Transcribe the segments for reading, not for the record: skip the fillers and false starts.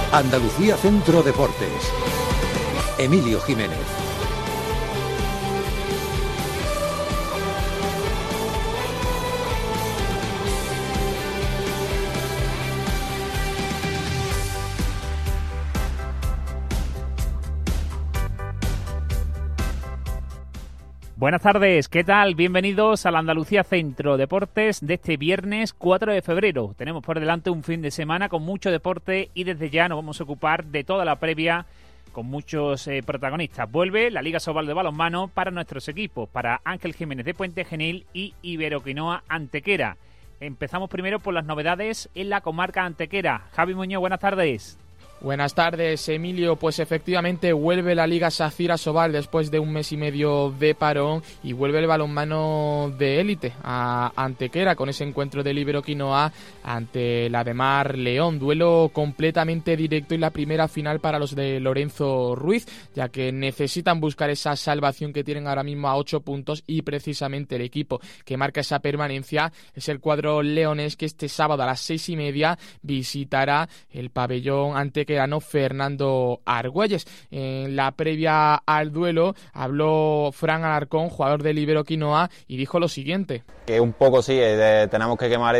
Andalucía Centro Deportes. Emilio Jiménez. Buenas tardes, ¿qué tal? Bienvenidos a la Andalucía Centro Deportes de este viernes 4 de febrero. Tenemos por delante un fin de semana con mucho deporte y desde ya nos vamos a ocupar de toda la previa con muchos protagonistas. Vuelve la Liga Sobal de balonmano para nuestros equipos, para Ángel Jiménez de Puente Genil y Iberoquinoa Antequera. Empezamos primero por las novedades en la comarca antequera. Javi Muñoz, buenas tardes. Buenas tardes, Emilio. Pues efectivamente vuelve la Liga Sacira Sobal después de un mes y medio de parón y vuelve el balonmano de élite a Antequera con ese encuentro del Iberoquinoa ante la de Mar León. Duelo completamente directo y la primera final para los de Lorenzo Ruiz, ya que necesitan buscar esa salvación que tienen ahora mismo a 8 puntos y precisamente el equipo que marca esa permanencia es el cuadro leonés, que este sábado a las 6:30 visitará el pabellón antequerano Fernando Argüelles. En la previa al duelo habló Fran Alarcón, jugador del Iberoquinoa, y dijo lo siguiente. Que un poco sí, tenemos que quemar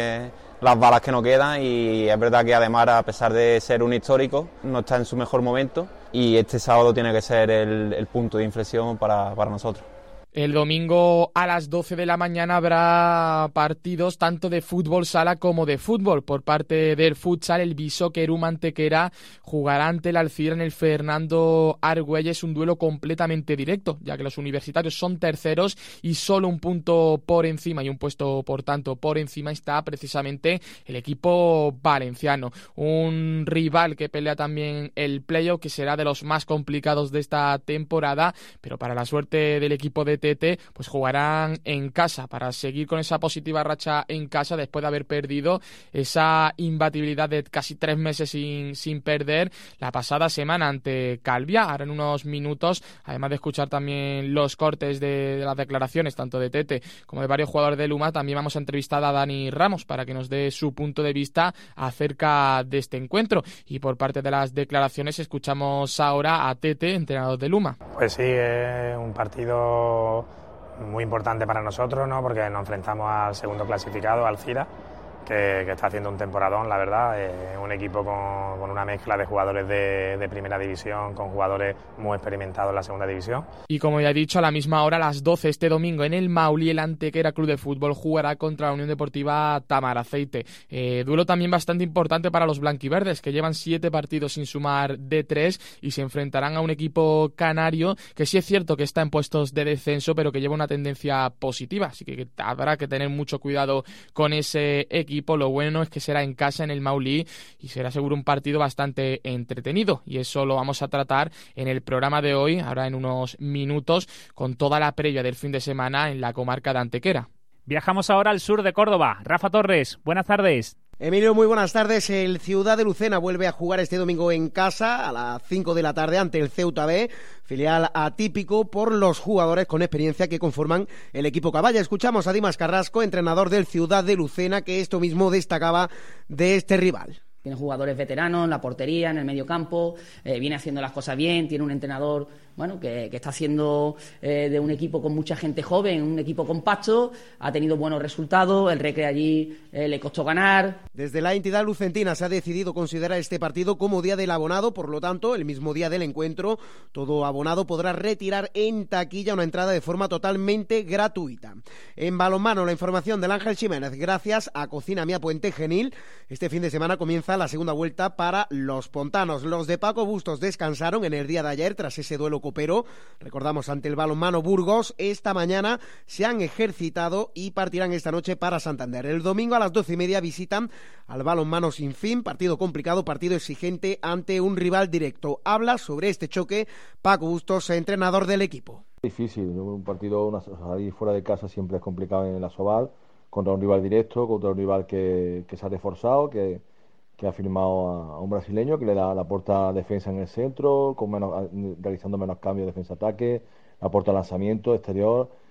las balas que nos quedan, y es verdad que además, a pesar de ser un histórico, no está en su mejor momento y este sábado tiene que ser el punto de inflexión para nosotros. El domingo a las 12 de la mañana habrá partidos tanto de fútbol sala como de fútbol. Por parte del futsal, el Bishoquerum Antequera jugará ante el Alcira en el Fernando Argüelles, un duelo completamente directo, ya que los universitarios son terceros y solo un punto por encima y un puesto, por tanto, por encima está precisamente el equipo valenciano. Un rival que pelea también el playoff, que será de los más complicados de esta temporada, pero para la suerte del equipo de pues jugarán en casa para seguir con esa positiva racha en casa después de haber perdido esa imbatibilidad de casi 3 meses sin perder la pasada semana ante Calviá. Ahora en unos minutos, además de escuchar también los cortes de las declaraciones tanto de Tete como de varios jugadores de Luma, también vamos a entrevistar a Dani Ramos para que nos dé su punto de vista acerca de este encuentro. Y por parte de las declaraciones escuchamos ahora a Tete, entrenador de Luma. Pues sí, es un partido muy importante para nosotros, ¿no? Porque nos enfrentamos al segundo clasificado, al Alcira, que está haciendo un temporadón, la verdad. Es un equipo con una mezcla de jugadores de primera división con jugadores muy experimentados en la segunda división. Y como ya he dicho, a la misma hora, a las 12 este domingo, en el Maulí, el Antequera Club de Fútbol jugará contra la Unión Deportiva Tamaraceite. Duelo también bastante importante para los blanquiverdes, que llevan 7 partidos sin sumar de 3 y se enfrentarán a un equipo canario que sí es cierto que está en puestos de descenso, pero que lleva una tendencia positiva, así que habrá que tener mucho cuidado con ese equipo. Lo bueno es que será en casa, en el Maulí, y será seguro un partido bastante entretenido, y eso lo vamos a tratar en el programa de hoy, ahora en unos minutos, con toda la previa del fin de semana en la comarca de Antequera. Viajamos ahora al sur de Córdoba. Rafa Torres, buenas tardes. Emilio, muy buenas tardes. El Ciudad de Lucena vuelve a jugar este domingo en casa a las 5 de la tarde ante el Ceuta B, filial atípico por los jugadores con experiencia que conforman el equipo Caballa. Escuchamos a Dimas Carrasco, entrenador del Ciudad de Lucena, que esto mismo destacaba de este rival. Tiene jugadores veteranos en la portería, en el medio campo, viene haciendo las cosas bien, tiene un entrenador que está haciendo de un equipo con mucha gente joven, un equipo compacto, ha tenido buenos resultados, el Recre allí le costó ganar. Desde la entidad lucentina se ha decidido considerar este partido como día del abonado, por lo tanto, el mismo día del encuentro, todo abonado podrá retirar en taquilla una entrada de forma totalmente gratuita. En balonmano, la información del Ángel Jiménez, gracias a Cocina Mía Puente Genil. Este fin de semana comienza la segunda vuelta para los pontanos. Los de Paco Bustos descansaron en el día de ayer tras ese duelo copero. Recordamos, ante el balonmano Burgos. Esta mañana se han ejercitado y partirán esta noche para Santander. El domingo a las 12:30 visitan al balonmano Sinfín. Partido complicado, partido exigente ante un rival directo. Habla sobre este choque Paco Bustos, entrenador del equipo. Difícil, un partido ahí fuera de casa siempre es complicado en la Sobal, contra un rival directo, contra un rival que se ha reforzado, que ha firmado a un brasileño que le aporta defensa en el centro, realizando menos cambios defensa-ataque, aporta lanzamiento exterior.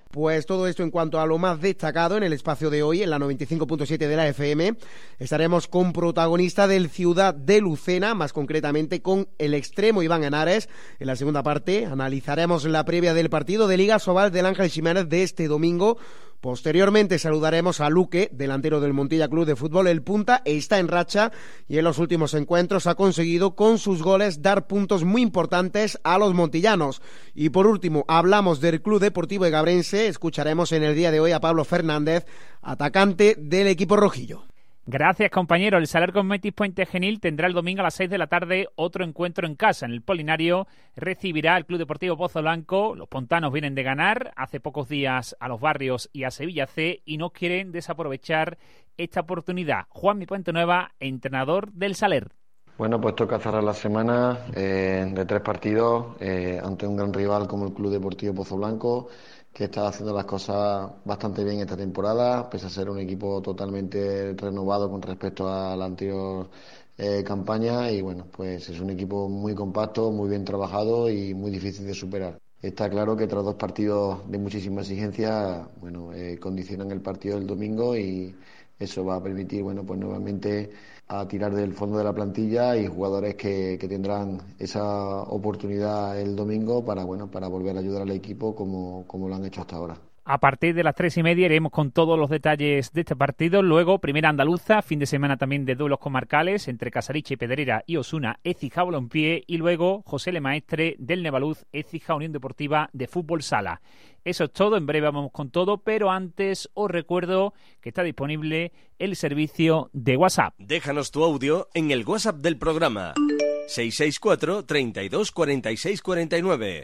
Pues todo esto en cuanto a lo más destacado en el espacio de hoy, en la 95.7 de la FM. Estaremos con protagonista del Ciudad de Lucena, más concretamente con el extremo Iván Henares. En la segunda parte analizaremos la previa del partido de Liga Sobal del Ángel Ximénez de este domingo. Posteriormente saludaremos a Luque, delantero del Montilla Club de Fútbol. El punta está en racha y en los últimos encuentros ha conseguido con sus goles dar puntos muy importantes a los montillanos. Y por último, hablamos del Club Deportivo Egabrense. Escucharemos en el día de hoy a Pablo Fernández, atacante del equipo rojillo. Gracias, compañero. El Saler Cosmetis Puente Genil tendrá el domingo a las 6 de la tarde otro encuentro en casa. En el Polinario recibirá al Club Deportivo Pozo Blanco. Los pontanos vienen de ganar hace pocos días a Los Barrios y a Sevilla C y no quieren desaprovechar esta oportunidad. Juanmi Puente Nueva, entrenador del Saler. Bueno, pues toca cerrar la semana de 3 partidos ante un gran rival como el Club Deportivo Pozo Blanco, que está haciendo las cosas bastante bien esta temporada, pese a ser un equipo totalmente renovado con respecto a la anterior campaña. Y bueno, pues es un equipo muy compacto, muy bien trabajado y muy difícil de superar. Está claro que tras 2 partidos de muchísima exigencia, bueno, condicionan el partido del domingo y eso va a permitir, bueno, pues nuevamente a tirar del fondo de la plantilla y jugadores que tendrán esa oportunidad el domingo para volver a ayudar al equipo como lo han hecho hasta ahora. A partir de las 3:30 iremos con todos los detalles de este partido. Luego, primera andaluza, fin de semana también de duelos comarcales entre Casariche y Pedrera y Osuna, Écija Balompié, y luego José Le Maestre del Nevaluz, Écija Unión Deportiva de Fútbol Sala. Eso es todo, en breve vamos con todo, pero antes os recuerdo que está disponible el servicio de WhatsApp. Déjanos tu audio en el WhatsApp del programa 664 32 46 49.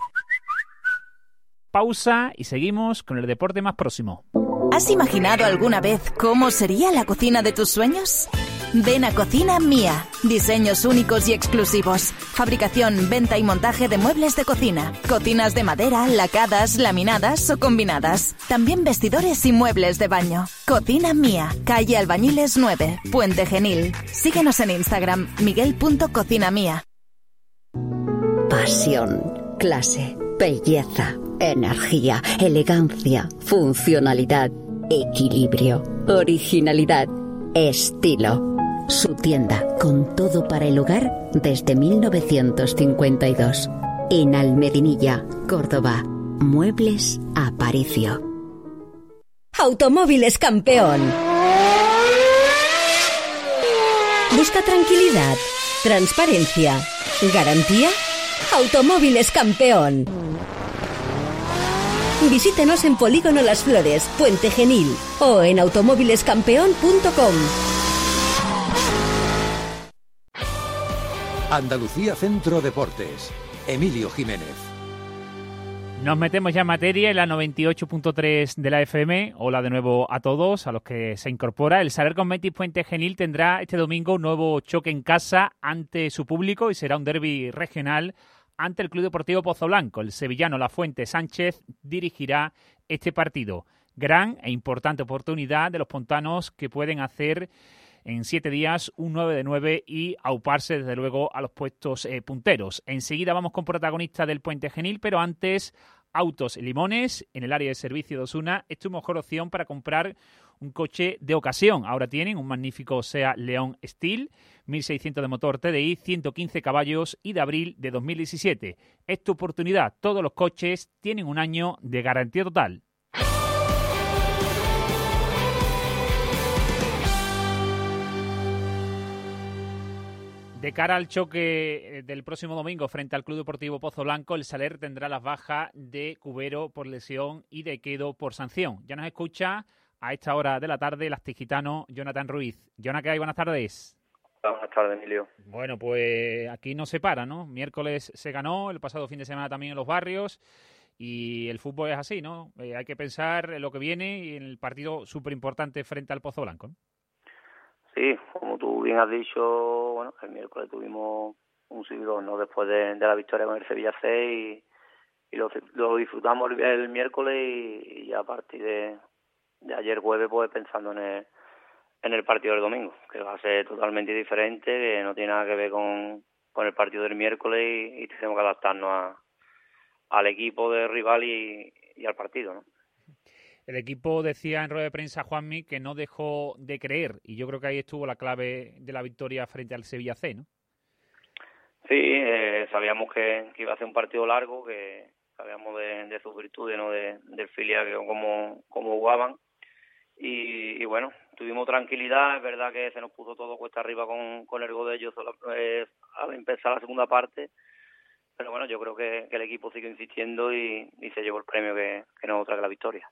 Pausa y seguimos con el deporte más próximo. ¿Has imaginado alguna vez cómo sería la cocina de tus sueños? Ven a Cocina Mía. Diseños únicos y exclusivos. Fabricación, venta y montaje de muebles de cocina. Cocinas de madera, lacadas, laminadas o combinadas. También vestidores y muebles de baño. Cocina Mía. Calle Albañiles 9, Puente Genil. Síguenos en Instagram, miguel.cocinamía. Pasión, clase, belleza, energía, elegancia, funcionalidad, equilibrio, originalidad, estilo. Su tienda con todo para el hogar desde 1952. En Almedinilla, Córdoba. Muebles Aparicio. Automóviles Campeón. Busca tranquilidad, transparencia, garantía. Automóviles Campeón. Visítenos en Polígono Las Flores, Puente Genil, o en automóvilescampeón.com. Andalucía Centro Deportes. Emilio Jiménez. Nos metemos ya en materia en la 98.3 de la FM. Hola de nuevo a todos, a los que se incorpora. El Saler Cosmetis Puente Genil tendrá este domingo un nuevo choque en casa ante su público y será un derbi regional ante el Club Deportivo Pozo Blanco. El sevillano Lafuente Sánchez dirigirá este partido. Gran e importante oportunidad de los pontanos que pueden hacer en 7 días un 9 de 9 y auparse desde luego a los puestos punteros. Enseguida vamos con protagonistas del Puente Genil, pero antes Autos Limones en el área de servicio de Osuna. Es tu mejor opción para comprar un coche de ocasión. Ahora tienen un magnífico Seat León Steel, 1600 de motor TDI, 115 caballos y de abril de 2017. Es tu oportunidad. Todos los coches tienen un año de garantía total. De cara al choque del próximo domingo frente al Club Deportivo Pozo Blanco, el Saler tendrá las bajas de Cubero por lesión y de Quedo por sanción. Ya nos escucha a esta hora de la tarde el astigitano Jonathan Ruiz. Jonathan, ¿qué hay? Buenas tardes. Buenas tardes, Emilio. Bueno, pues aquí no se para, ¿no? Miércoles se ganó, el pasado fin de semana también en Los Barrios, y el fútbol es así, ¿no? Hay que pensar en lo que viene y en el partido súper importante frente al Pozo Blanco, ¿no? Sí, como tú bien has dicho, bueno, el miércoles tuvimos un subidón, ¿no? Después de la victoria con el Sevilla C y lo disfrutamos el miércoles y ya a partir de ayer jueves pues pensando en el partido del domingo, que va a ser totalmente diferente, que no tiene nada que ver con el partido del miércoles y tenemos que adaptarnos al equipo del rival y al partido, ¿no? El equipo decía en rueda de prensa, Juanmi, que no dejó de creer, y yo creo que ahí estuvo la clave de la victoria frente al Sevilla C, ¿no? Sí, sabíamos que iba a ser un partido largo, que sabíamos de sus virtudes, ¿no? Del filial, que cómo jugaban. Y bueno, tuvimos tranquilidad. Es verdad que se nos puso todo cuesta arriba con el gol de ellos al empezar la segunda parte. Pero bueno, yo creo que el equipo sigue insistiendo y se llevó el premio que no es otra que la victoria.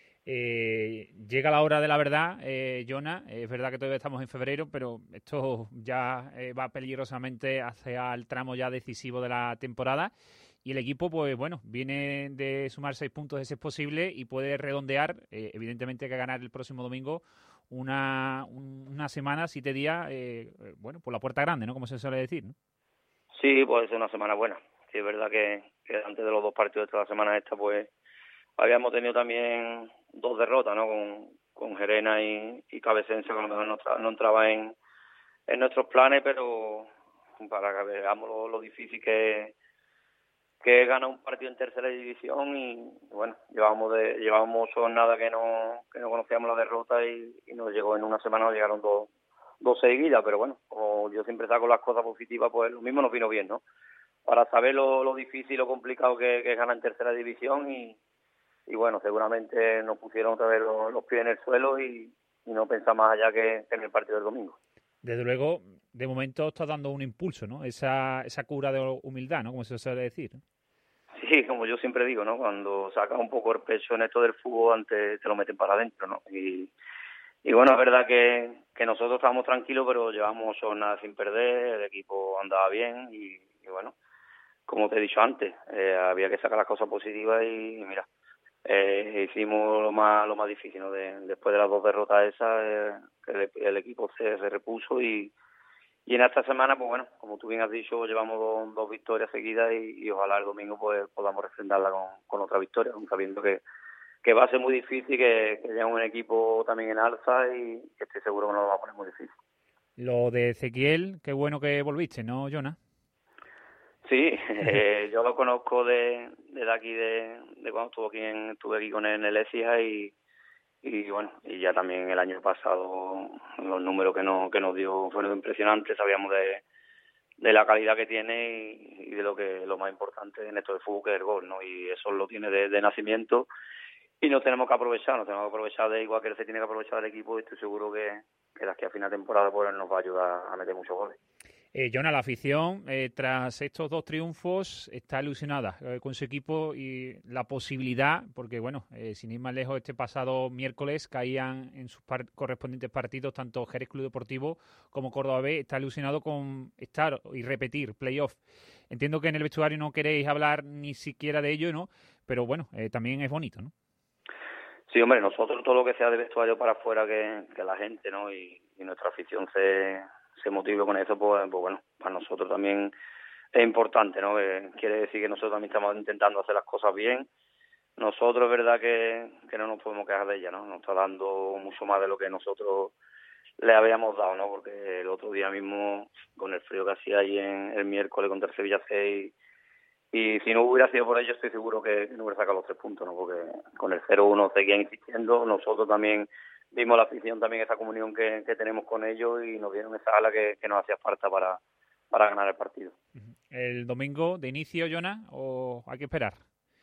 Llega la hora de la verdad, Jonah. Es verdad que todavía estamos en febrero, pero esto ya va peligrosamente hacia el tramo ya decisivo de la temporada. Y el equipo, pues bueno, viene de sumar 6 puntos de ser posible y puede redondear, evidentemente que ganar el próximo domingo una semana, 7 días, bueno, por la puerta grande, ¿no? Como se suele decir, ¿no? Sí, puede ser una semana buena. Sí, es verdad que antes de los 2 partidos de esta semana esta, pues habíamos tenido también 2 derrotas, ¿no? Con Gerena y Cabecense, que a lo mejor no entraba en nuestros planes, pero para que veamos lo difícil que gana un partido en tercera división. Y bueno, llevábamos jornadas que no conocíamos la derrota y nos llegó en una semana, nos llegaron dos seguidas, pero bueno, como yo siempre saco las cosas positivas, pues lo mismo nos vino bien, ¿no? Para saber lo difícil y lo complicado que es ganar en tercera división y bueno, seguramente nos pusieron otra vez los pies en el suelo y no pensar más allá que en el partido del domingo. Desde luego, de momento está dando un impulso, ¿no? Esa cura de humildad, ¿no? Como se suele decir, ¿no? Sí, como yo siempre digo, ¿no? Cuando sacas un poco el pecho en esto del fútbol, antes te lo meten para adentro, ¿no? Y bueno, es verdad que nosotros estábamos tranquilos, pero llevamos jornadas sin perder, el equipo andaba bien y bueno, como te he dicho antes, había que sacar las cosas positivas y mira, hicimos lo más difícil, ¿no? Después de las 2 derrotas esas, el equipo se repuso y en esta semana, pues bueno, como tú bien has dicho, llevamos 2 victorias seguidas y ojalá el domingo pues podamos refrendarla con otra victoria, sabiendo que va a ser muy difícil, que llega un equipo también en alza y que estoy seguro que nos lo va a poner muy difícil. Lo de Ezequiel, qué bueno que volviste, ¿no, Jonah? Sí, yo lo conozco de aquí, de cuando estuve aquí con él en el Écija y bueno, y ya también el año pasado los números que nos dio fueron impresionantes. Sabíamos de la calidad que tiene y de lo más importante en esto del fútbol, que es el gol, ¿no? Y eso lo tiene de nacimiento y nos tenemos que aprovechar de igual que él se tiene que aprovechar del equipo, y estoy seguro que de aquí a final de temporada pues nos va a ayudar a meter muchos goles. Jonah, la afición, tras estos 2 triunfos, está ilusionada con su equipo y la posibilidad, porque bueno, sin ir más lejos, este pasado miércoles caían en sus correspondientes partidos tanto Jerez Club Deportivo como Córdoba B. Está ilusionado con estar y repetir playoff. Entiendo que en el vestuario no queréis hablar ni siquiera de ello, ¿no? Pero bueno, también es bonito, ¿no? Sí, hombre, nosotros todo lo que sea de vestuario para afuera, que la gente, ¿no? Y nuestra afición se motive con eso, pues bueno, para nosotros también es importante, ¿no? Quiere decir que nosotros también estamos intentando hacer las cosas bien. Nosotros es verdad que no nos podemos quejar de ella, ¿no? Nos está dando mucho más de lo que nosotros le habíamos dado, ¿no? Porque el otro día mismo, con el frío que hacía ahí el miércoles contra el Sevilla 6, y si no hubiera sido por ello, estoy seguro que no hubiera sacado los 3 puntos, ¿no? Porque con el 0-1 seguían insistiendo. Nosotros también vimos la afición, también esa comunión que tenemos con ellos, y nos dieron esa ala que nos hacía falta para ganar el partido. ¿El domingo de inicio, Jonah, o hay que esperar?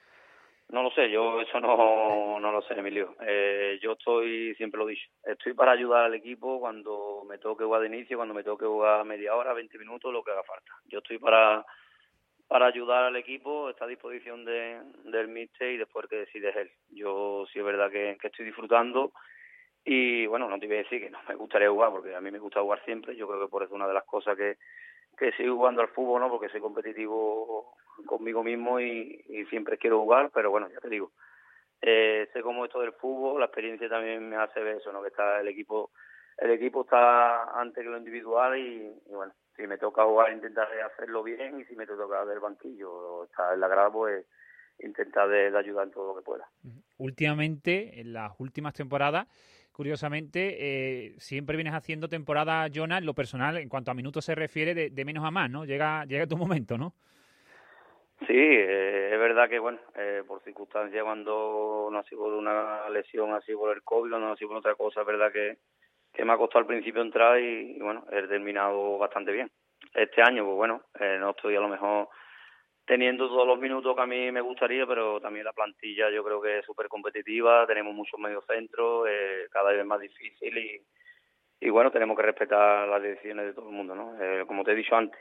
No lo sé, yo eso no lo sé, Emilio. Yo siempre lo he dicho, estoy para ayudar al equipo cuando me toque jugar de inicio, cuando me toque jugar media hora, 20 minutos, lo que haga falta. Yo estoy para ayudar al equipo, está a disposición del míster y después que decide él. Yo sí es verdad que estoy disfrutando y bueno, no te voy a decir que no me gustaría jugar, porque a mí me gusta jugar siempre. Yo creo que por eso es una de las cosas que sigo jugando al fútbol, ¿no? Porque soy competitivo conmigo mismo y siempre quiero jugar, pero bueno, ya te digo, sé cómo esto del fútbol, la experiencia también me hace ver eso, ¿no? Que está el equipo está antes que lo individual y bueno, si me toca jugar intentar hacerlo bien, y si me toca del banquillo o estar en la grada, pues intentar de ayudar en todo lo que pueda. Últimamente, en las últimas temporadas, curiosamente, siempre vienes haciendo temporada, Jonah, en lo personal, en cuanto a minutos se refiere, de menos a más, ¿no? Llega tu momento, ¿no? Sí, es verdad que, bueno, por circunstancias, cuando no ha sido por una lesión, ha sido por el COVID, no ha sido por otra cosa, es verdad que me ha costado al principio entrar y bueno, he terminado bastante bien. Este año, pues bueno, no estoy a lo mejor teniendo todos los minutos que a mí me gustaría, pero también la plantilla yo creo que es súper competitiva, tenemos muchos mediocentros, cada vez más difícil y bueno, tenemos que respetar las decisiones de todo el mundo, ¿no? Como te he dicho antes,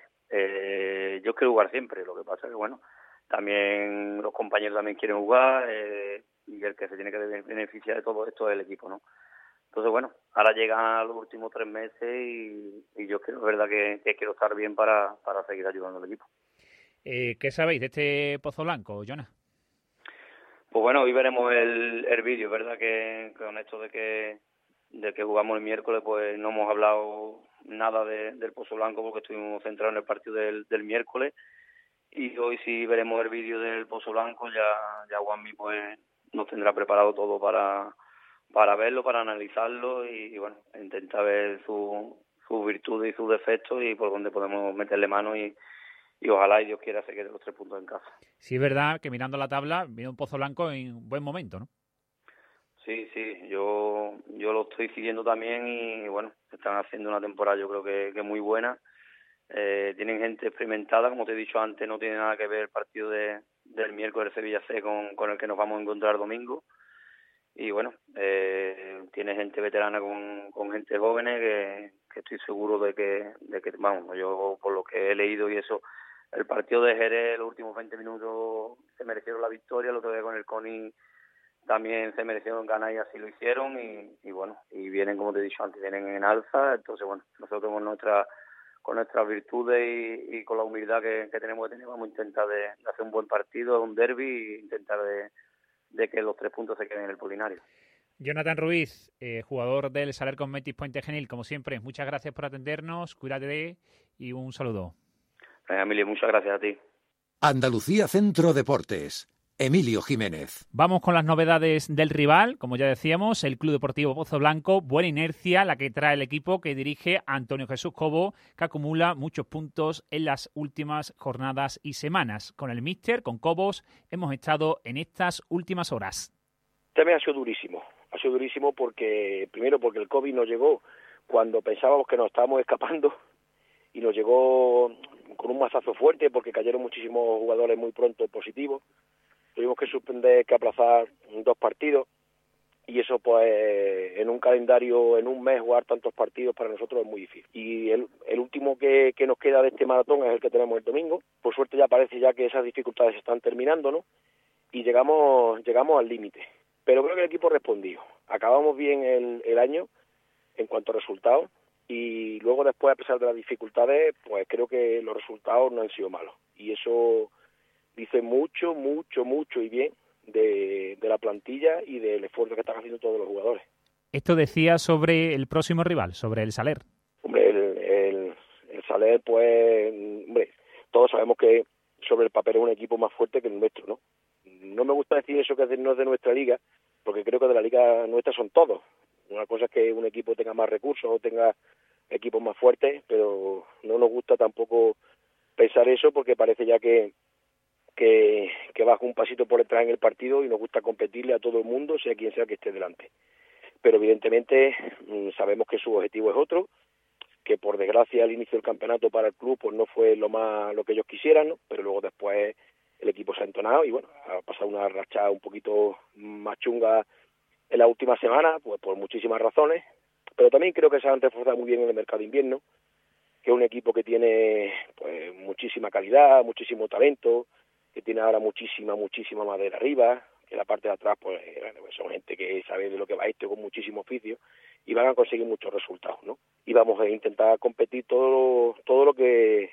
yo quiero jugar siempre, lo que pasa es que bueno, también los compañeros también quieren jugar y el que se tiene que beneficiar de todo esto es el equipo, ¿no? Entonces, bueno, ahora llegan los últimos 3 meses y yo creo, es verdad que quiero estar bien para seguir ayudando al equipo. ¿Qué sabéis de este Pozo Blanco, Jonas? Pues bueno, hoy veremos el vídeo, ¿verdad? Que con esto de que jugamos el miércoles, pues no hemos hablado nada del Pozo Blanco porque estuvimos centrados en el partido del miércoles y hoy sí veremos el vídeo del Pozo Blanco, ya Juanmi pues nos tendrá preparado todo para verlo, para analizarlo y bueno, intentar ver sus virtudes y sus defectos y por dónde podemos meterle mano y ojalá y Dios quiera se quede los 3 puntos en casa. Sí, es verdad que mirando la tabla viene un Pozo Blanco en un buen momento, ¿no? Sí, yo lo estoy siguiendo también y bueno, están haciendo una temporada yo creo que muy buena. Tienen gente experimentada, como te he dicho antes, no tiene nada que ver el partido del miércoles de Sevilla C con el que nos vamos a encontrar domingo. Y bueno, tiene gente veterana con gente jóvenes que estoy seguro de que vamos, yo por lo que he leído y eso, el partido de Jerez, los últimos 20 minutos se merecieron la victoria, lo que veo con el CONI también se merecieron ganar y así lo hicieron y bueno, y vienen, como te he dicho antes, vienen en alza, entonces bueno, nosotros con nuestras virtudes y con la humildad que tenemos que tener, vamos a intentar de hacer un buen partido, un derbi e intentar de que los 3 puntos se queden en el Polinario. Jonathan Ruiz, jugador del Saler Cosmetics Puente Genil, como siempre, muchas gracias por atendernos, cuídate y un saludo. Emilio, muchas gracias a ti. Andalucía Centro Deportes. Emilio Jiménez. Vamos con las novedades del rival. Como ya decíamos, el Club Deportivo Pozo Blanco, buena inercia la que trae el equipo que dirige Antonio Jesús Cobo, que acumula muchos puntos en las últimas jornadas y semanas. Con el míster, con Cobos, hemos estado en estas últimas horas. También ha sido durísimo porque, primero porque el COVID nos llegó cuando pensábamos que nos estábamos escapando y nos llegó con un mazazo fuerte porque cayeron muchísimos jugadores muy pronto positivos. Tuvimos que suspender, que aplazar 2 partidos y eso pues en un calendario, en un mes jugar tantos partidos para nosotros es muy difícil. Y el último que nos queda de este maratón es el que tenemos el domingo. Por suerte ya parece ya que esas dificultades se están terminando, ¿no? Y llegamos al límite. Pero creo que el equipo respondió. Acabamos bien el año en cuanto a resultados y luego después, a pesar de las dificultades, pues creo que los resultados no han sido malos. Y eso dice mucho y bien de la plantilla y del esfuerzo que están haciendo todos los jugadores. Esto decía sobre el próximo rival, sobre el Saler. Hombre, el Saler, pues, hombre, todos sabemos que sobre el papel es un equipo más fuerte que el nuestro, ¿no? No me gusta decir eso que no es de nuestra liga, porque creo que de la liga nuestra son todos. Una cosa es que un equipo tenga más recursos o tenga equipos más fuertes, pero no nos gusta tampoco pensar eso porque parece ya que baja un pasito por detrás en el partido y nos gusta competirle a todo el mundo, sea quien sea que esté delante. Pero evidentemente sabemos que su objetivo es otro, que por desgracia al inicio del campeonato para el club pues no fue lo que ellos quisieran, ¿no? Pero luego después el equipo se ha entonado y bueno, ha pasado una racha un poquito más chunga en la última semana, pues por muchísimas razones, pero también creo que se han reforzado muy bien en el mercado de invierno, que es un equipo que tiene pues muchísima calidad, muchísimo talento, que tiene ahora muchísima madera arriba, que la parte de atrás pues son gente que sabe de lo que va esto con muchísimo oficio y van a conseguir muchos resultados, ¿no? Y vamos a intentar competir todo lo que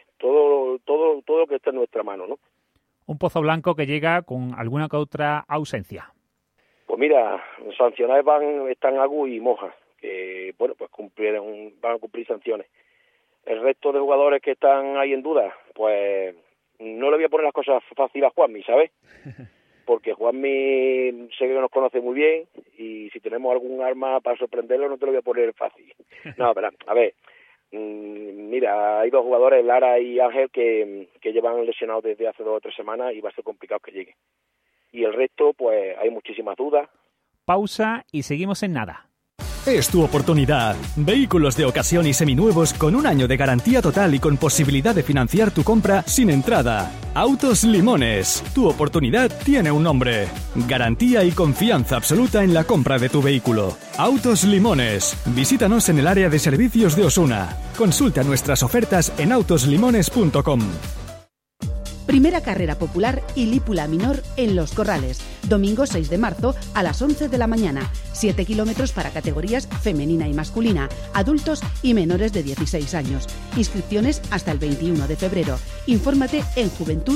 está en nuestra mano, ¿no? Un Pozo Blanco que llega con alguna que otra ausencia. Pues mira, sancionados están Agu y Moja, que bueno, pues van a cumplir sanciones. El resto de jugadores que están ahí en duda, pues no le voy a poner las cosas fáciles a Juanmi, ¿sabes? Porque Juanmi sé que nos conoce muy bien y si tenemos algún arma para sorprenderlo no te lo voy a poner fácil. No, pero a ver, Mira, hay 2 jugadores, Lara y Ángel, que llevan lesionados desde hace 2 o 3 semanas y va a ser complicado que lleguen. Y el resto, pues hay muchísimas dudas. Pausa y seguimos en nada. Es tu oportunidad. Vehículos de ocasión y seminuevos con 1 año de garantía total y con posibilidad de financiar tu compra sin entrada. Autos Limones. Tu oportunidad tiene un nombre. Garantía y confianza absoluta en la compra de tu vehículo. Autos Limones. Visítanos en el área de servicios de Osuna. Consulta nuestras ofertas en autoslimones.com. Primera carrera popular y lípula minor en Los Corrales. Domingo 6 de marzo a las 11 de la mañana. 7 kilómetros para categorías femenina y masculina, adultos y menores de 16 años. Inscripciones hasta el 21 de febrero. Infórmate en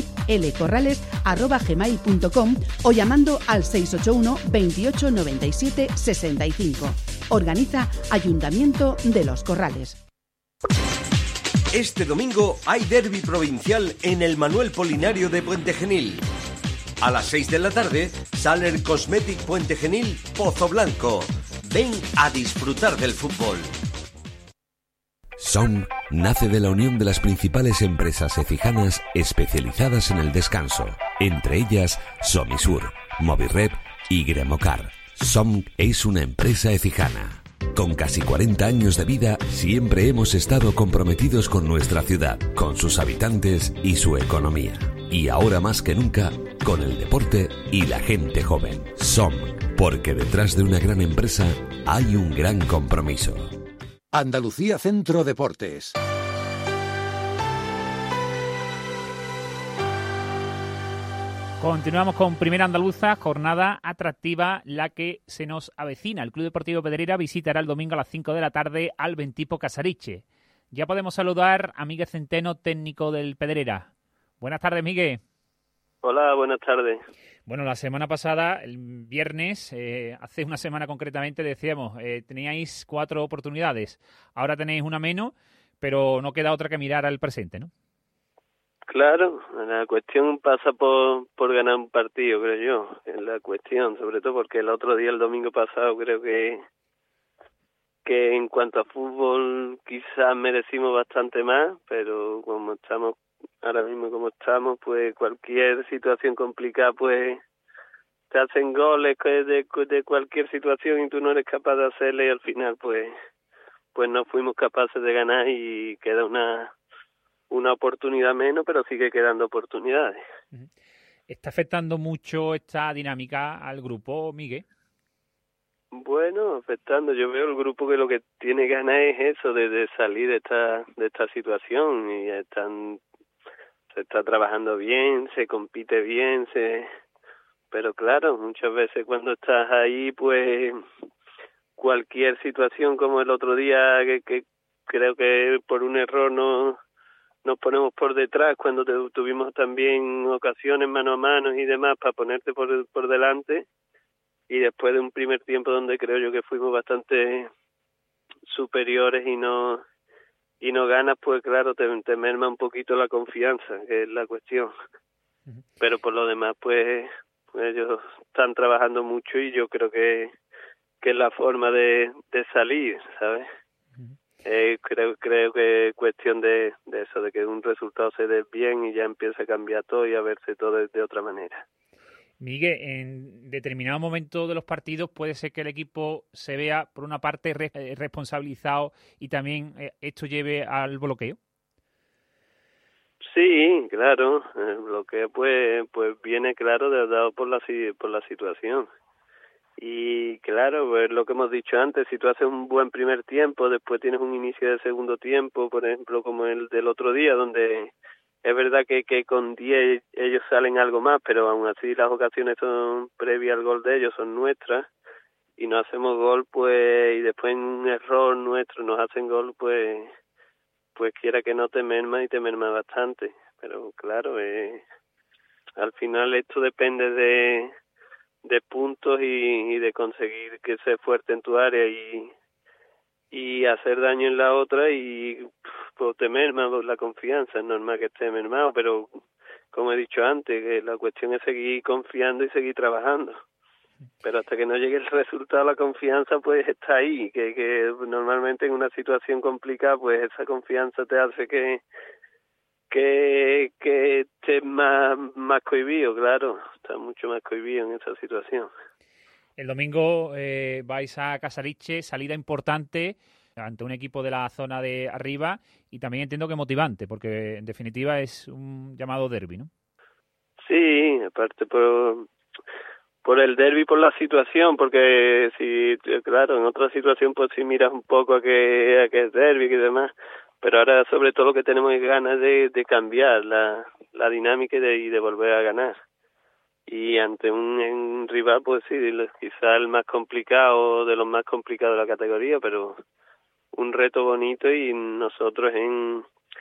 juventudlcorrales@gmail.com o llamando al 681 28 97 65. Organiza Ayuntamiento de Los Corrales. Este domingo hay derbi provincial en el Manuel Polinario de Puente Genil. A las 6 de la tarde, Saler Cosmetic Puente Genil, Pozo Blanco. Ven a disfrutar del fútbol. SOM nace de la unión de las principales empresas efijanas especializadas en el descanso, entre ellas Somisur, Movirrep y Gremocar. SOM es una empresa ecijana. Con casi 40 años de vida, siempre hemos estado comprometidos con nuestra ciudad, con sus habitantes y su economía. Y ahora más que nunca, con el deporte y la gente joven. SOM, porque detrás de una gran empresa hay un gran compromiso. Andalucía Centro Deportes. Continuamos con Primera Andaluza, jornada atractiva la que se nos avecina. El Club Deportivo Pedrera visitará el domingo a las 5 de la tarde al Bentipo Casariche. Ya podemos saludar a Miguel Centeno, técnico del Pedrera. Buenas tardes, Miguel. Hola, buenas tardes. Bueno, la semana pasada, el viernes, hace una semana concretamente, decíamos, teníais 4 oportunidades. Ahora tenéis una menos, pero no queda otra que mirar al presente, ¿no? Claro, la cuestión pasa por ganar un partido, creo yo. Es la cuestión, sobre todo porque el otro día, el domingo pasado, creo que en cuanto a fútbol quizás merecimos bastante más, pero como estamos ahora mismo pues cualquier situación complicada, pues te hacen goles de cualquier situación y tú no eres capaz de hacerle, y al final pues no fuimos capaces de ganar y queda una oportunidad menos, pero sigue quedando oportunidades. ¿Está afectando mucho esta dinámica al grupo, Miguel? Bueno, afectando. Yo veo el grupo que lo que tiene ganas es eso, de salir de esta situación, y se está trabajando bien, se compite bien, pero claro, muchas veces cuando estás ahí, pues cualquier situación, como el otro día, que creo que por un error nos ponemos por detrás, cuando tuvimos también ocasiones mano a mano y demás para ponerte por delante, y después de un primer tiempo donde creo yo que fuimos bastante superiores y no ganas, pues claro, te merma un poquito la confianza, que es la cuestión. Pero por lo demás, pues ellos están trabajando mucho y yo creo que es la forma de salir, ¿sabes? Creo que es cuestión de eso, de que un resultado se dé bien y ya empieza a cambiar todo y a verse todo de otra manera. Miguel, en determinado momento de los partidos puede ser que el equipo se vea, por una parte, responsabilizado y también esto lleve al bloqueo. Sí, claro, el bloqueo pues viene claro dado por la situación. Y claro, pues lo que hemos dicho antes, si tú haces un buen primer tiempo, después tienes un inicio de segundo tiempo, por ejemplo, como el del otro día, donde es verdad que con 10 ellos salen algo más, pero aún así las ocasiones son previas al gol de ellos, son nuestras, y no hacemos gol, pues, y después en un error nuestro nos hacen gol, pues quiera que no te merma y te merma bastante. Pero claro, al final esto depende de puntos y de conseguir que sea fuerte en tu área y hacer daño en la otra, y pues te merma la confianza. Es normal que esté mermado, pero como he dicho antes, que la cuestión es seguir confiando y seguir trabajando. Pero hasta que no llegue el resultado, la confianza pues está ahí, que normalmente en una situación complicada pues esa confianza te hace que estés más cohibido, claro, estás mucho más cohibido en esa situación. El domingo vais a Casariche, salida importante ante un equipo de la zona de arriba y también entiendo que motivante, porque en definitiva es un llamado derbi, ¿no? Sí, aparte por el derbi, por la situación, porque si, claro, en otra situación pues si miras un poco a que es derbi y demás, pero ahora sobre todo lo que tenemos es ganas de cambiar la dinámica y de volver a ganar. Y ante un rival, pues sí, quizá el más complicado, de los más complicados de la categoría, pero un reto bonito, y nosotros en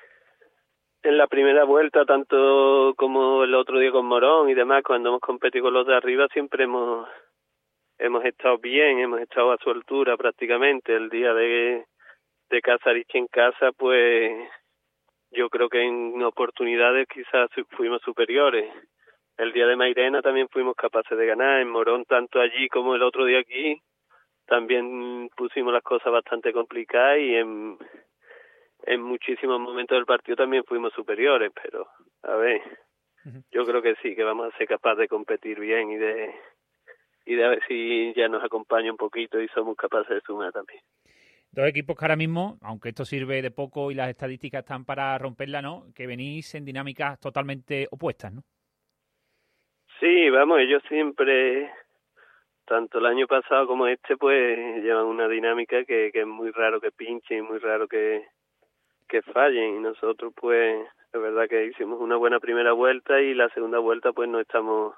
la primera vuelta, tanto como el otro día con Morón y demás, cuando hemos competido con los de arriba, siempre hemos estado bien, hemos estado a su altura prácticamente. El día de Casariche en casa, pues yo creo que en oportunidades quizás fuimos superiores. El día de Mairena también fuimos capaces de ganar. En Morón, tanto allí como el otro día aquí, también pusimos las cosas bastante complicadas, y en muchísimos momentos del partido también fuimos superiores, pero a ver, yo creo que sí, que vamos a ser capaces de competir bien y de a ver si ya nos acompaña un poquito y somos capaces de sumar también. Dos equipos que ahora mismo, aunque esto sirve de poco y las estadísticas están para romperla, ¿no?, que venís en dinámicas totalmente opuestas, ¿no? Sí, vamos, ellos siempre, tanto el año pasado como este, pues llevan una dinámica que es muy raro que pinchen y muy raro que fallen, y nosotros pues es verdad que hicimos una buena primera vuelta y la segunda vuelta pues no estamos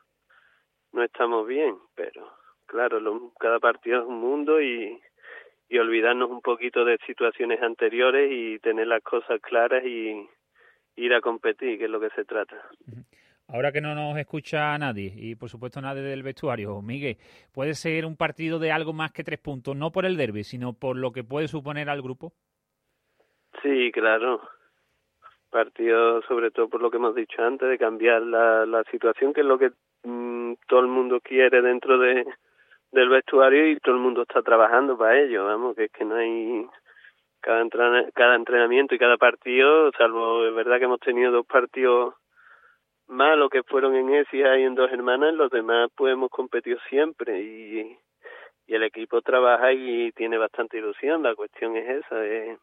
bien, pero claro, cada partido es un mundo, y olvidarnos un poquito de situaciones anteriores y tener las cosas claras y ir a competir, que es lo que se trata. Ahora que no nos escucha nadie, y por supuesto nadie del vestuario, Miguel, ¿puede ser un partido de algo más que 3 puntos? No por el derbi, sino por lo que puede suponer al grupo. Sí, claro. Partido sobre todo por lo que hemos dicho antes, de cambiar la situación, que es lo que todo el mundo quiere dentro del vestuario, y todo el mundo está trabajando para ello, vamos, que es que no hay cada entrenamiento y cada partido, salvo es verdad que hemos tenido 2 partidos malos que fueron en Écija y en Dos Hermanas, los demás pues hemos competido siempre, y el equipo trabaja y tiene bastante ilusión. La cuestión es esa,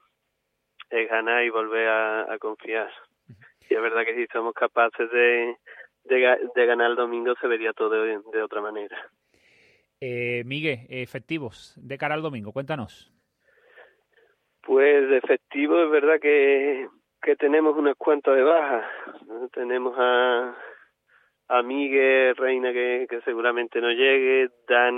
es ganar y volver a confiar. Y es verdad que si somos capaces de ganar el domingo, se vería todo de otra manera. Miguel, efectivos de cara al domingo, cuéntanos. Pues de efectivo es verdad que tenemos unas cuantas de bajas. Tenemos a Miguel Reina que seguramente no llegue,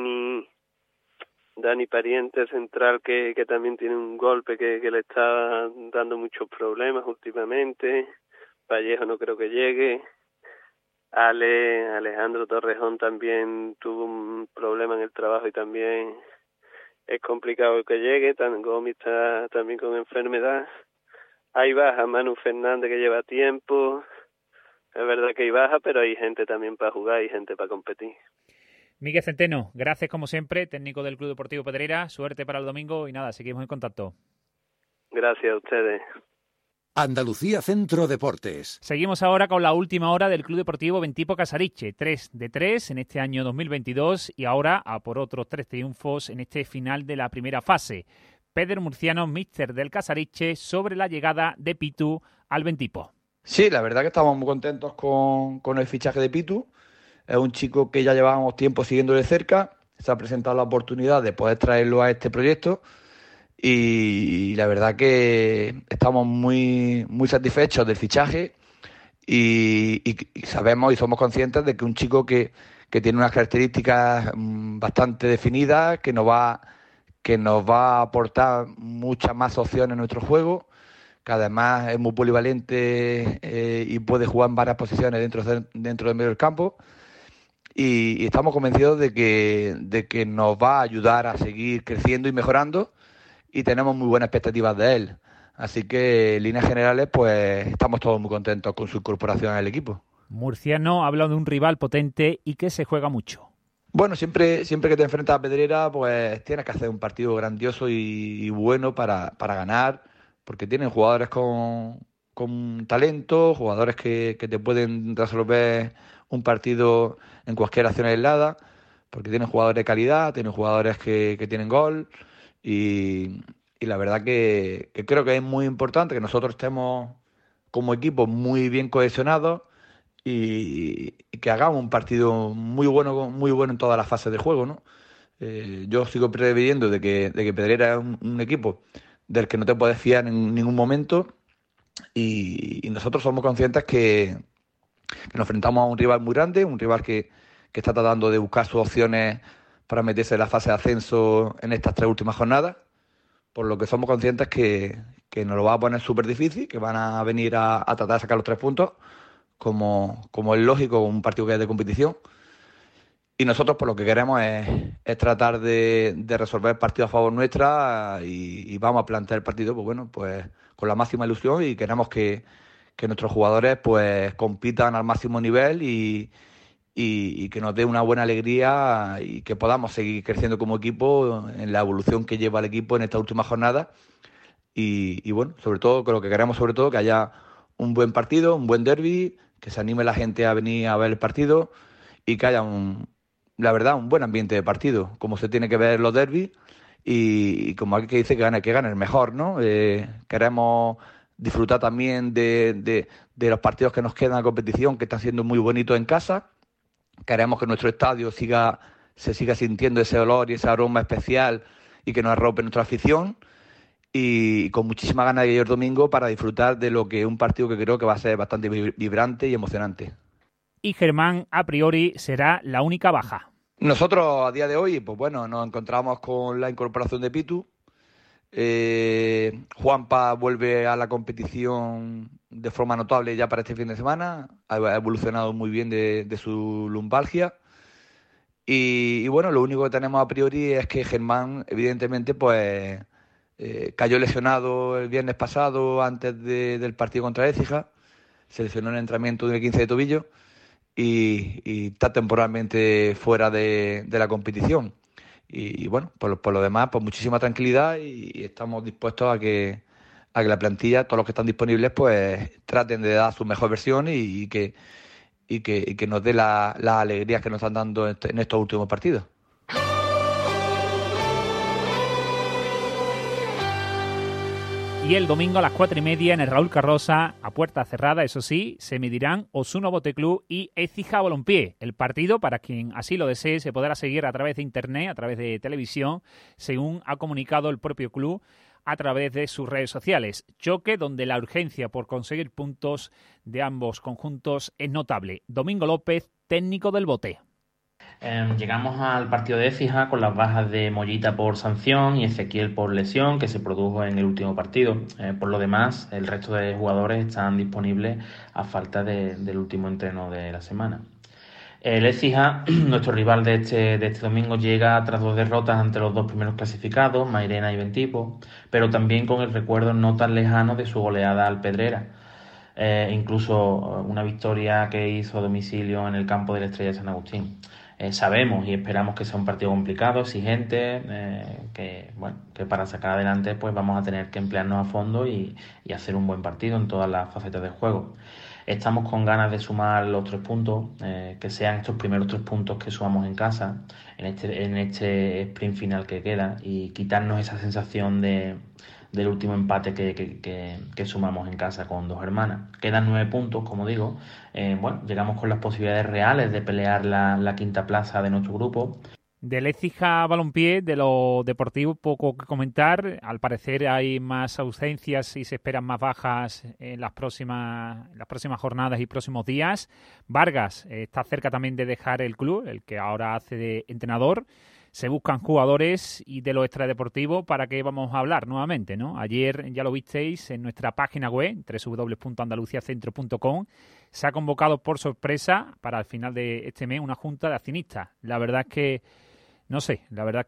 Dani Pariente central que también tiene un golpe que le está dando muchos problemas últimamente. Vallejo no creo que llegue. Alejandro Torrejón también tuvo un problema en el trabajo y también es complicado que llegue. Gómez está también con enfermedad. Hay baja Manu Fernández, que lleva tiempo. Es verdad que hay baja, pero hay gente también para jugar y gente para competir. Miguel Centeno, gracias como siempre, técnico del Club Deportivo Pedrera. Suerte para el domingo y nada, seguimos en contacto. Gracias a ustedes. Andalucía Centro Deportes. Seguimos ahora con la última hora del Club Deportivo Ventipo Casariche. 3 de 3 en este año 2022 y ahora a por otros 3 triunfos en este final de la primera fase. Pedro Murciano, míster del Casariche, sobre la llegada de Pitu al Ventipo. Sí, la verdad que estamos muy contentos con el fichaje de Pitu. Es un chico que ya llevábamos tiempo siguiéndole cerca. Se ha presentado la oportunidad de poder traerlo a este proyecto y la verdad que estamos muy, muy satisfechos del fichaje y sabemos y somos conscientes de que un chico que tiene unas características bastante definidas, que nos va a aportar muchas más opciones en nuestro juego, que además es muy polivalente y puede jugar en varias posiciones dentro del medio del campo. Y estamos convencidos de que nos va a ayudar a seguir creciendo y mejorando, y tenemos muy buenas expectativas de él. Así que en líneas generales pues estamos todos muy contentos con su incorporación al equipo. Murciano habla de un rival potente y que se juega mucho. Bueno, siempre que te enfrentas a Pedrera, pues tienes que hacer un partido grandioso y bueno para ganar, porque tienen jugadores con talento, jugadores que te pueden resolver un partido en cualquier acción aislada, porque tienen jugadores de calidad, tienen jugadores que tienen gol y la verdad que creo que es muy importante que nosotros estemos como equipo muy bien cohesionados y que hagamos un partido muy bueno en todas las fases de juego, ¿no? Yo sigo preveyendo de que Pedrera es un equipo del que no te puedes fiar en ningún momento y nosotros somos conscientes que nos enfrentamos a un rival muy grande, un rival que está tratando de buscar sus opciones para meterse en la fase de ascenso en estas 3 últimas jornadas, por lo que somos conscientes que nos lo va a poner súper difícil, que van a venir a tratar de sacar los 3 puntos, como es lógico, un partido que es de competición. Y nosotros pues lo que queremos es tratar de resolver el partido a favor nuestra y vamos a plantear el partido pues con la máxima ilusión y queremos que nuestros jugadores pues compitan al máximo nivel y que nos dé una buena alegría y que podamos seguir creciendo como equipo en la evolución que lleva el equipo en esta última jornada y bueno, sobre todo lo que queremos que haya un buen partido, un buen derbi, que se anime la gente a venir a ver el partido y que haya la verdad, un buen ambiente de partido, como se tiene que ver los derbis y como aquí que dice que gane el mejor, ¿no? Queremos disfrutar también de los partidos que nos quedan de competición, que están siendo muy bonitos en casa. Queremos que nuestro estadio se siga sintiendo ese olor y ese aroma especial y que nos arrope nuestra afición y con muchísima ganas de ir el domingo para disfrutar de lo que es un partido que creo que va a ser bastante vibrante y emocionante. Y Germán, a priori, será la única baja. Nosotros, a día de hoy, pues bueno, nos encontramos con la incorporación de Pitu. Juanpa vuelve a la competición de forma notable ya para este fin de semana. Ha evolucionado muy bien de su lumbalgia. Y bueno, lo único que tenemos a priori es que Germán, evidentemente, pues cayó lesionado el viernes pasado antes del partido contra Écija. Se lesionó en el entrenamiento de un 15 de tobillo. Y está temporalmente fuera de la competición. Y bueno, por lo demás, pues muchísima tranquilidad y estamos dispuestos a que la plantilla, todos los que están disponibles, pues traten de dar su mejor versión y que nos dé las alegrías que nos están dando en estos últimos partidos. Y el domingo a las 4:30 en el Raúl Carrosa, a puerta cerrada, eso sí, se medirán Osuna Bote Club y Écija Balompié. El partido, para quien así lo desee, se podrá seguir a través de internet, a través de televisión, según ha comunicado el propio club a través de sus redes sociales. Choque donde la urgencia por conseguir puntos de ambos conjuntos es notable. Domingo López, técnico del Bote. Llegamos al partido de Écija con las bajas de Mollita por sanción y Ezequiel por lesión que se produjo en el último partido. Por lo demás, el resto de jugadores están disponibles a falta del último entreno de la semana. El Écija, nuestro rival de este domingo, llega tras 2 derrotas ante los 2 primeros clasificados, Mairena y Bentipo, pero también con el recuerdo no tan lejano de su goleada al Pedrera. Incluso una victoria que hizo a domicilio en el campo de la Estrella de San Agustín. Sabemos y esperamos que sea un partido complicado, exigente, que para sacar adelante pues vamos a tener que emplearnos a fondo y hacer un buen partido en todas las facetas del juego. Estamos con ganas de sumar los 3 puntos, que sean estos primeros 3 puntos que sumamos en casa, en este sprint final que queda, y quitarnos esa sensación del último empate que sumamos en casa con Dos Hermanas. Quedan 9 puntos, como digo. Llegamos con las posibilidades reales de pelear la quinta plaza de nuestro grupo. Del Écija Balompié, de lo deportivo, poco que comentar. Al parecer hay más ausencias y se esperan más bajas en las próximas jornadas y próximos días. Vargas está cerca también de dejar el club, el que ahora hace de entrenador. Se buscan jugadores y de lo extradeportivo, ¿para qué vamos a hablar nuevamente, no? Ayer ya lo visteis en nuestra página web, www.andaluciacentro.com. Se ha convocado por sorpresa para el final de este mes una junta de accionistas. La verdad es que no sé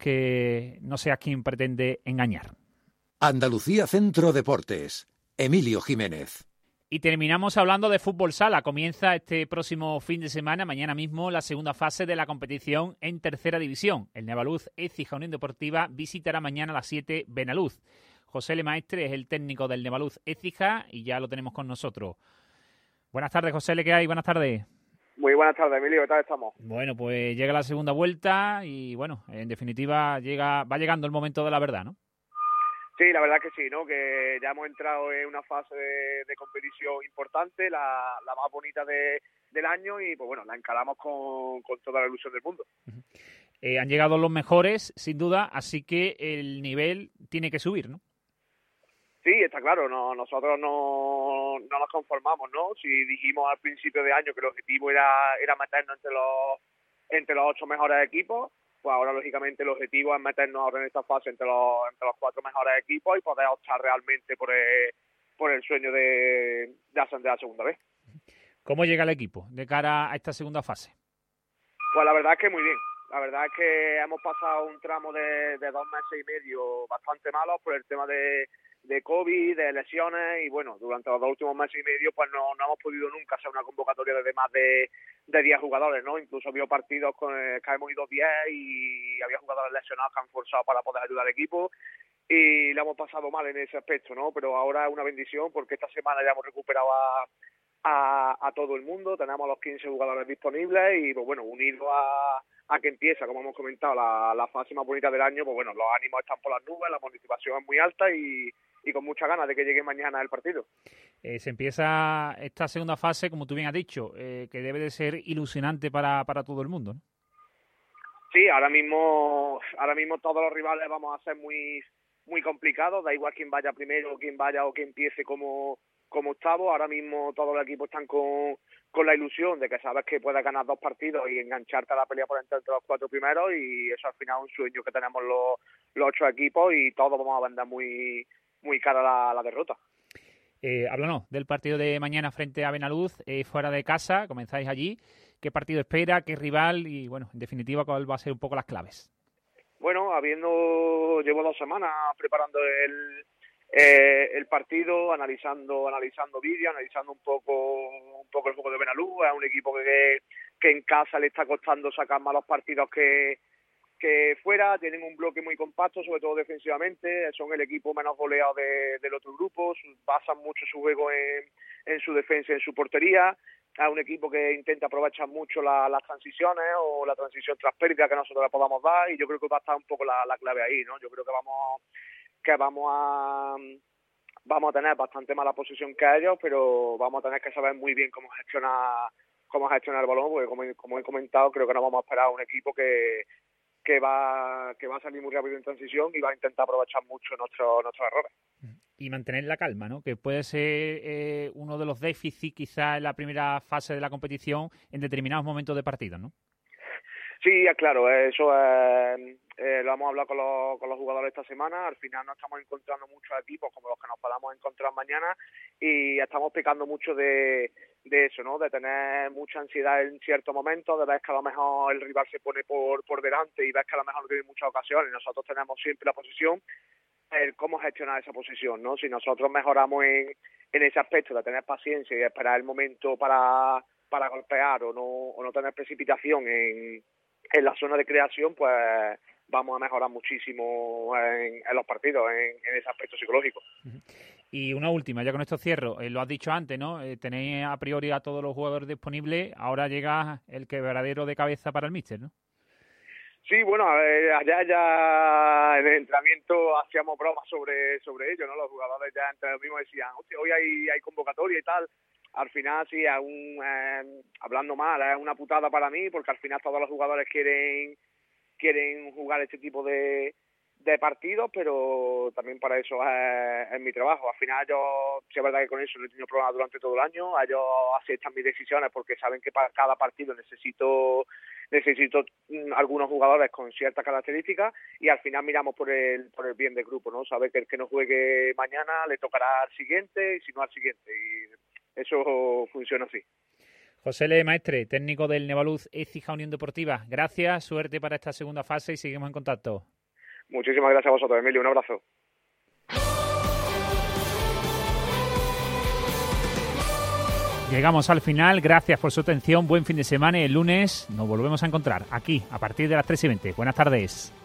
a quién pretende engañar. Andalucía Centro Deportes. Emilio Jiménez. Y terminamos hablando de fútbol sala. Comienza este próximo fin de semana, mañana mismo, la segunda fase de la competición en tercera división. El Nevaluz Écija Unión Deportiva visitará mañana a las 7 Benaluz. José L. Maestre es el técnico del Nevaluz Écija y ya lo tenemos con nosotros. Buenas tardes, José L. ¿Qué hay? Buenas tardes. Muy buenas tardes, Emilio. ¿Qué tal estamos? Bueno, pues llega la segunda vuelta y, bueno, en definitiva va llegando el momento de la verdad, ¿no? Sí, la verdad que sí, ¿no? Que ya hemos entrado en una fase de competición importante, la más bonita del año y, pues bueno, la encaramos con toda la ilusión del mundo. Han llegado los mejores, sin duda, así que el nivel tiene que subir, ¿no? Sí, está claro, nosotros no nos conformamos, ¿no? Si dijimos al principio de año que el objetivo era meternos entre los 8 mejores equipos, pues ahora lógicamente el objetivo es meternos ahora en esta fase entre los 4 mejores equipos y poder optar realmente por el sueño de ascender a la segunda vez. ¿Cómo llega el equipo de cara a esta segunda fase? Pues la verdad es que muy bien. La verdad es que hemos pasado un tramo de 2 meses y medio bastante malos por el tema de COVID, de lesiones y bueno, durante los 2 últimos meses y medio pues no hemos podido nunca hacer una convocatoria de más de 10 jugadores, ¿no? Incluso había partidos que hemos ido 10 y había jugadores lesionados que han forzado para poder ayudar al equipo y le hemos pasado mal en ese aspecto, ¿no? Pero ahora es una bendición porque esta semana ya hemos recuperado a todo el mundo, tenemos los 15 jugadores disponibles y pues bueno, unido a que empieza, como hemos comentado, la fase más bonita del año, pues bueno, los ánimos están por las nubes, la motivación es muy alta y con muchas ganas de que llegue mañana el partido. Se empieza esta segunda fase, como tú bien has dicho, que debe de ser ilusionante para todo el mundo, ¿no? Sí, ahora mismo todos los rivales vamos a ser muy muy complicados, da igual quién vaya primero, quién vaya o quién empiece como octavo. Ahora mismo todos los equipos están con la ilusión de que sabes que puedes ganar 2 partidos y engancharte a la pelea por entre los 4 primeros y eso al final es un sueño que tenemos los 8 equipos y todos vamos a vender muy cara la derrota. Háblanos del partido de mañana frente a Benaluz, fuera de casa, comenzáis allí. ¿Qué partido espera? ¿Qué rival? Y bueno, en definitiva, ¿cuál va a ser un poco las claves? Bueno, llevo 2 semanas preparando el partido, analizando vídeos, analizando un poco el juego de Benaluz. Es un equipo que en casa le está costando sacar más los partidos que fuera. Tienen un bloque muy compacto, sobre todo defensivamente. Son el equipo menos goleado del otro grupo. Basan mucho su juego en su defensa y en su portería. Es un equipo que intenta aprovechar mucho las transiciones o la transición tras pérdida que nosotros le podamos dar y yo creo que va a estar un poco la clave ahí, ¿no? Yo creo que vamos a tener bastante mala posición que ellos, pero vamos a tener que saber muy bien cómo gestionar el balón, porque como he comentado, creo que no vamos a esperar a un equipo que va a salir muy rápido en transición y va a intentar aprovechar mucho nuestros errores. Y mantener la calma, ¿no? Que puede ser uno de los déficits quizá en la primera fase de la competición en determinados momentos de partido, ¿no? Sí, claro, eso lo hemos hablado con los jugadores esta semana. Al final no estamos encontrando muchos equipos como los que nos podamos encontrar mañana y estamos pecando mucho de eso, ¿no? De tener mucha ansiedad en ciertos momentos, de ver que a lo mejor el rival se pone por delante y ves que a lo mejor no tiene muchas ocasiones. Nosotros tenemos siempre la posición, el cómo gestionar esa posición, ¿no? Si nosotros mejoramos en ese aspecto de tener paciencia y esperar el momento para golpear o no tener precipitación en la zona de creación, pues vamos a mejorar muchísimo en los partidos, en ese aspecto psicológico. Y una última, ya con esto cierro, lo has dicho antes, ¿no? Tenéis a priori a todos los jugadores disponibles, ahora llega el quebradero de cabeza para el míster, ¿no? Sí, bueno, allá ya en el entrenamiento hacíamos bromas sobre ello, ¿no? Los jugadores ya entre los mismos decían, hostia, hoy hay convocatoria y tal. Al final sí, hablando mal, es una putada para mí porque al final todos los jugadores quieren jugar este tipo de partidos, pero también para eso es mi trabajo. Al final yo, sí es verdad que con eso no he tenido problemas durante todo el año, ellos aceptan mis decisiones porque saben que para cada partido necesito algunos jugadores con ciertas características y al final miramos por el bien del grupo, ¿no? Sabe que el que no juegue mañana le tocará al siguiente y si no al siguiente y eso funciona así. José L. Maestre, técnico del Nevaluz Écija Unión Deportiva. Gracias, suerte para esta segunda fase y seguimos en contacto. Muchísimas gracias a vosotros, Emilio. Un abrazo. Llegamos al final, gracias por su atención, buen fin de semana y el lunes nos volvemos a encontrar aquí a partir de las 3:20. Buenas tardes.